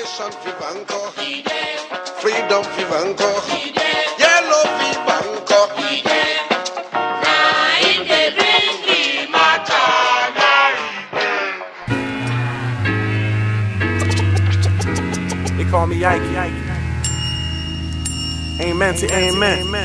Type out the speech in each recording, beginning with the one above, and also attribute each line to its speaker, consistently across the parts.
Speaker 1: Liberation Vivanco, freedom Vivanco, yellow Vivanco.
Speaker 2: They call me Ike. Amen to amen.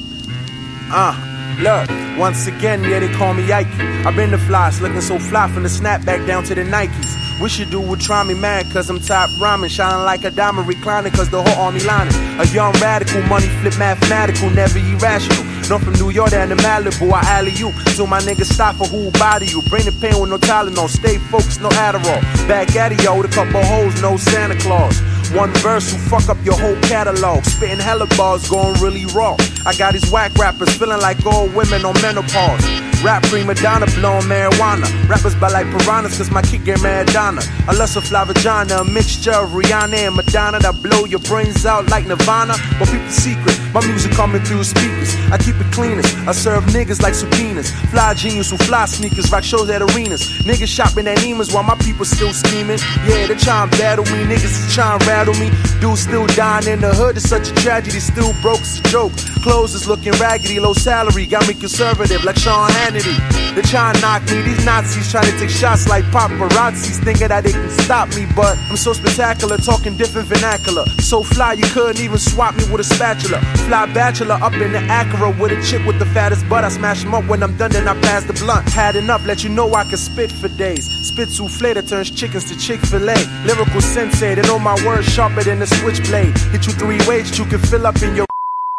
Speaker 2: Look, once again, yeah, they call me Ike. I've been the flies, looking so fly from the snapback down to the Nikes. Wish you dude would try me mad, cause I'm top rhyming, shining like a diamond reclining, cause the whole army lining. A young radical, money flip mathematical, never irrational. North from New York down to Malibu, I alley you. So my niggas stop for who body you. Bring the pain with no Tylenol, stay focused, no Adderall. Back at it, yo, with a couple hoes, no Santa Claus. One verse will fuck up your whole catalog. Spitting hella bars, going really raw. I got these whack rappers feeling like old women on menopause. Rap prima donna, blowing marijuana. Rappers buy like piranhas, cause my kick get Maradona. A lesser fly vagina, a mixture of Rihanna and Madonna that blow your brains out like Nirvana. But people secret, my music coming through speakers. I keep it cleanest, I serve niggas like subpoenas. Fly genius who fly sneakers, rock shows at arenas. Niggas shopping at Neiman's while my people still scheming. Yeah, they trying to battle me, niggas trying to rattle me. Dudes still dying in the hood, it's such a tragedy. Still broke, it's a joke. Clothes is looking raggedy, low salary, got me conservative like Sean Hannity. They try to knock me, these Nazis trying to take shots like paparazzis, thinking that they can stop me, but I'm so spectacular, talking different vernacular. So fly, you couldn't even swap me with a spatula. Fly bachelor up in the Acura with a chick with the fattest butt. I smash them up when I'm done, then I pass the blunt. Had enough, let you know I can spit for days. Spit souffle that turns chickens to Chick-fil-A. Lyrical sensei, they know my words sharper than a switchblade. Hit you 3 ways, you can fill up in your.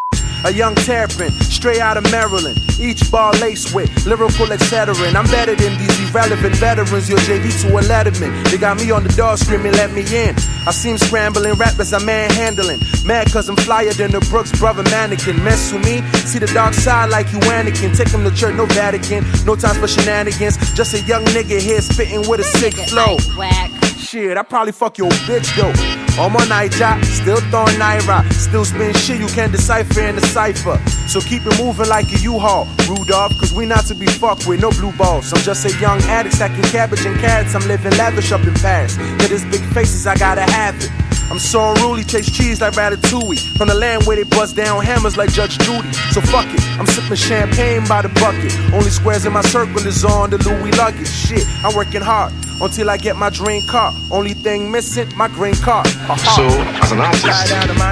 Speaker 2: A young terrapin, straight out of Maryland. Each bar laced with lyrical etc. I'm better than these irrelevant veterans. Your JV to a Letterman. They got me on the door screaming, let me in. I see him scrambling, rappers I'm manhandling. Mad cause I'm flyer than the Brooks brother mannequin. Mess with me, see the dark side like you Anakin. Take him to church, no Vatican. No time for shenanigans. Just a young nigga here spitting with a sick flow. Shit, I probably fuck your bitch though. On my night job, still throwing Naira. Still spin shit you can't decipher in the cipher. So keep it moving like a U-Haul, Rudolph, cause we not to be fucked with, no blue balls. I'm just a young addict stacking cabbage and carrots. I'm living lavish up in Paris. Get his big faces, I gotta have it. I'm so unruly, taste cheese like Ratatouille. From the land where they bust down hammers like Judge Judy. So fuck it, I'm sipping champagne by the bucket. Only squares in my circle is on the Louis luggage. Shit, I'm working hard until I get my dream car. Only thing missing, my green card.
Speaker 1: So, as an artist,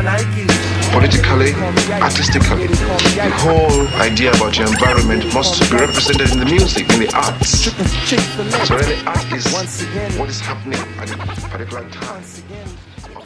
Speaker 1: politically, artistically, the whole idea about your environment must be represented in the music, in the arts. So really, art is what is happening at a particular time.